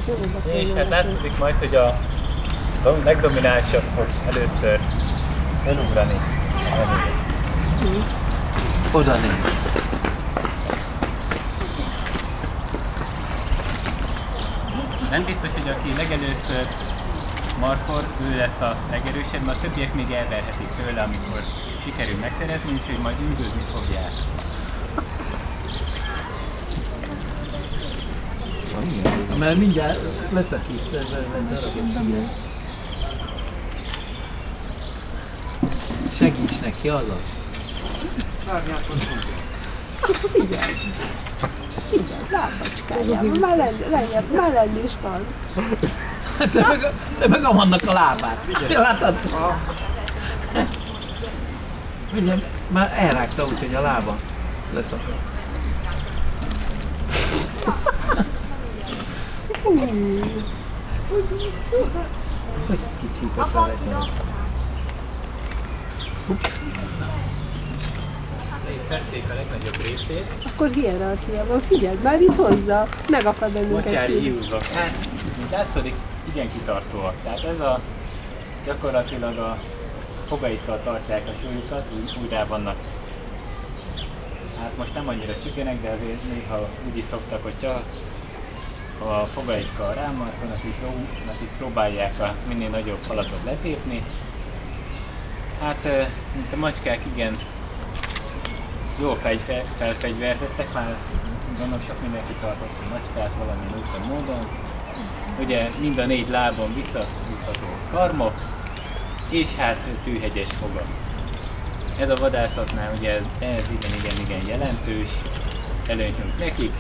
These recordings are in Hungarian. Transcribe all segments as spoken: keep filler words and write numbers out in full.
És hát látszik majd, hogy a legdominánsabb fog először elugrani. Hmm. Oda néz. Nem biztos, hogy aki legelőször markol, ő lesz a legerősebb, mert a többiek még elverhetik tőle, amikor sikerül megszerezni, úgyhogy majd üldözni fogják. Mert mindjárt leszakít. Segíts neki, azaz. Figyelj! Figyelj, lábacskájában, már lejjebb, már lenni is van. Te meg, te meg vannak a lábát. Látod? Ugye, már elrágta úgy, hogy a lába leszakad. Hogy kicsípett a legyen. És szedték a legnagyobb részét. Akkor hierarchiában, figyeld, már itt hozzá, megakad bennünket. Mocsári hiúzok. Hát, mint látszódik, igen kitartóak. Tehát ez a gyakorlatilag a fogaikkal tartják a súlyukat, úgy, úgy rá vannak. Hát most nem annyira csüggenek, de azért néha úgy is szoktak, hogy csak a fogaikkal rámarkolnak, így próbálják a minél nagyobb falatot letépni. Hát, mint a macskák, igen, jól felfegyverzettek, már gondolom sok mindenki tartott a macskát valamilyen úton módon. Ugye mind a négy lábon visszahúzható karmok, és hát tűhegyes foga. Ez a vadászatnál ugye ez, ez igen, igen, igen jelentős, előnyt nyújt nekik.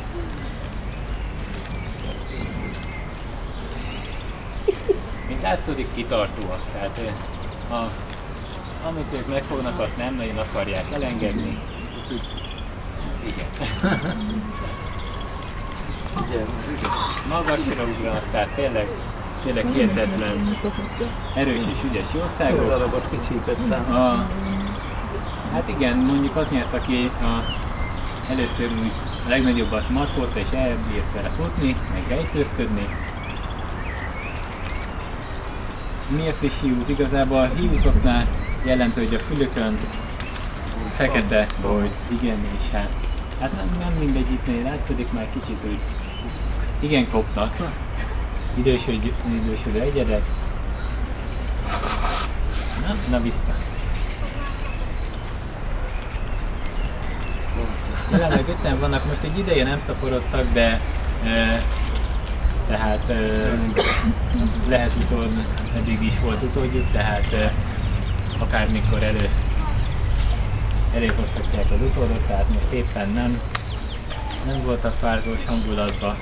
Mint látszódik, kitartóak, tehát a, amit ők megfognak, azt nem nagyon akarják elengedni. Igen. Magasra ugranak, tehát tényleg, tényleg hihetetlen erős és ügyes jószágok. Darabot kicsípettem. A, hát igen, mondjuk az nyert, aki a, először úgy a legnagyobbat marcolta és elbírt vele futni, meg rejtőzködni. Miért is hiúz? Igazából a hiúzoknál jellemző, hogy a fülükön fekete boly, igen, és hát, hát nem, nem mindegyiknél látszódik, már kicsit úgy igen kopnak, idősödő, idősödő egyedet. Na, na vissza. Jelenleg öten vannak, most egy ideje nem szaporodtak, de e, tehát e, lehet utód, eddig is volt utódjuk, tehát e, akármikor elő előhozhatják az utódot, tehát most éppen nem, nem voltak párzós hangulatban.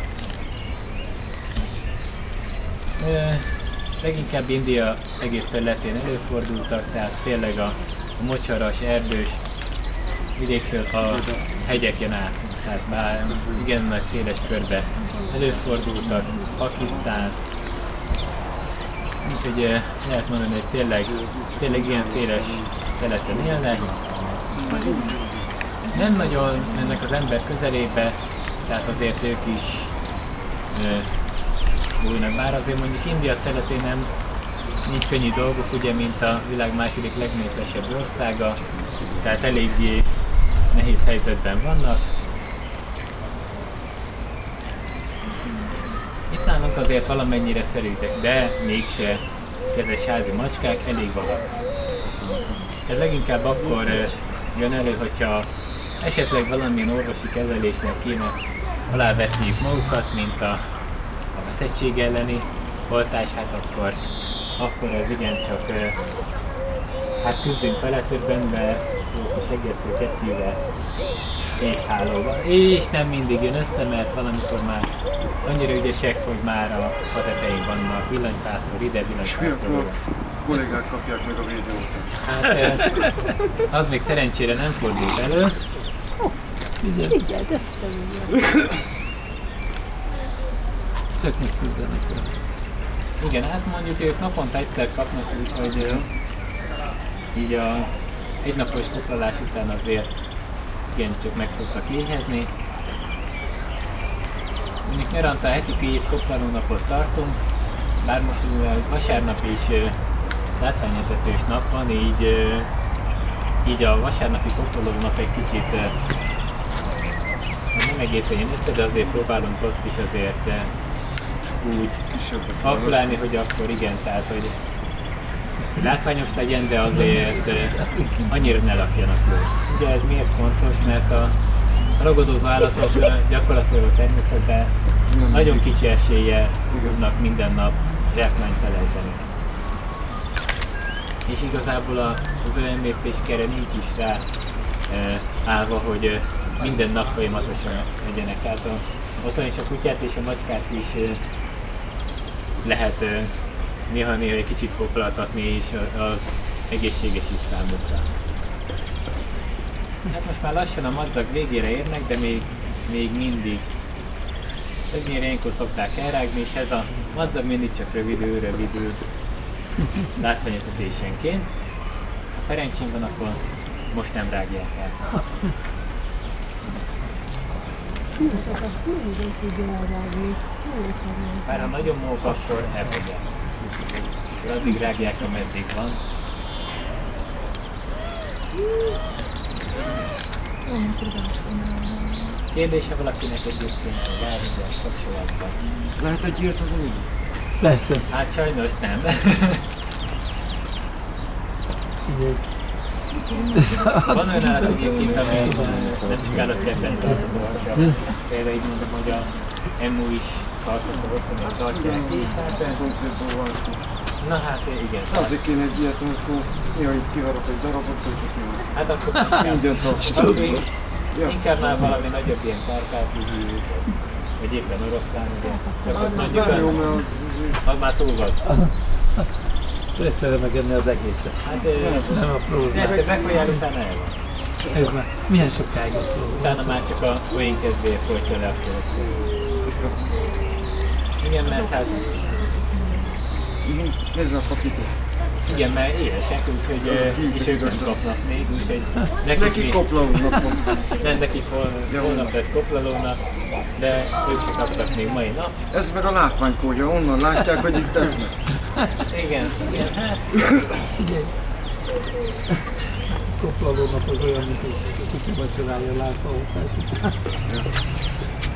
E, leginkább India egész területén előfordultak, tehát tényleg a, a mocsaras, erdős vidéktől a hegyeken át. Tehát bár igen nagy széles körbe előfordultak, Pakisztán. Úgyhogy eh, lehet mondani, hogy tényleg, tényleg ilyen széles területen élnek. Nem nagyon mennek az ember közelébe, tehát azért ők is eh, bújnak. Bár azért mondjuk India területén nem nincs könnyű dolguk, ugye, mint a világ második legnépesebb országa, tehát eléggé nehéz helyzetben vannak. Itt nálunk azért valamennyire szerűtek, de mégse kedves házi macskák, elég valak. Ez leginkább akkor jön elő, hogyha esetleg valamilyen orvosi kezelésnek kéne alávetniük magukat, mint a, a veszettség elleni oltás, hát akkor, akkor ez igencsak hát küzdünk vele többen, de a segélyeztő kesztyűvel és hálóval. És nem mindig jön össze, mert valamikor már annyira ügyesek, hogy már a fa tetején vannak villanypásztor ide, villanypásztor oda. Kollégák kapják meg a védőoltást. Hát az még szerencsére nem fordult elő. Figyeld, össze. Csak megküzdenek rá. Igen, hát mondjuk ők naponta egyszer kapnak, úgyhogy így a egynapos koplalás után azért igen, csak meg szoktak éhezni. nyaranta heti két koplalónapot tartunk, bár most mivel vasárnap is ö, látványetetős nap van, így, ö, így a vasárnapi koplalónap egy kicsit ö, nem egészen jön össze, de azért próbálunk ott is azért ö, úgy kalkulálni, hogy akkor igen, tehát hogy látványos legyen, de azért ö, annyira ne lakjanak jól. Ugye ez miért fontos, mert a ragadozó állatok ö, gyakorlatilag a természetben nagyon kicsi eséllyel tudnak minden nap zsákmányt felejteni. És igazából a, az ölemmértési erre nincs is rá e, állva, hogy e, minden nap folyamatosan legyenek. Tehát a, otthon is a kutyát és a macskát is e, lehet e, néha-néha egy kicsit koplaltatni, és az egészséges is számukra. Hát most már lassan a madzag végére érnek, de még, még mindig többnyire ilyenkor szokták elrágni, és ez a madzag mindig csak rövidül, rövidül látványetetésenként. Ha Ferencsén van, akkor most nem rágják el. Bár ha nagyon mók, akkor elfogják. Addig rágják, ameddig van. Kérdése valakinek egyébként a városban kapcsolatban? Lehet egy ilyet az úgy? Persze. Hát sajnos nem. Van olyan állat egyébként, ami nem csak állatkertben tartható. Például így mondom, hogy a emu is tartható, ott még tartják így. Na hát igen. Azért kéne egy ilyet, amikor néha itt kiharap egy darabot, és ott nem. Hát akkor inkább, ja. inkább már valami nagyobb ilyen kárpáti, vagy éppen oroszlán, ugye. Hát az nem jó, mert az... Az már túl van. Egyszerre megenni az egészet. Hát nem a prózát. egyszer meghajál, utána el van. Ez már milyen sokáig ott prózál? Utána már csak a poén kedvéért folytja le a következő. Igen, mert hát... Nézd a pakitot. Igen, mert élesek, úgyhogy uh, és ők nem kapnak még, úgyhogy nekik, Neki koplalónak van. nem, nekik hol, holnap lesz koplalónak, de ők se kaptak még mai nap. Ez meg a látványkódja, onnan látják, hogy itt esznek. Igen, igen, hát. Koplalónap az olyan, mint hogy a kiszi vacsorája látva után.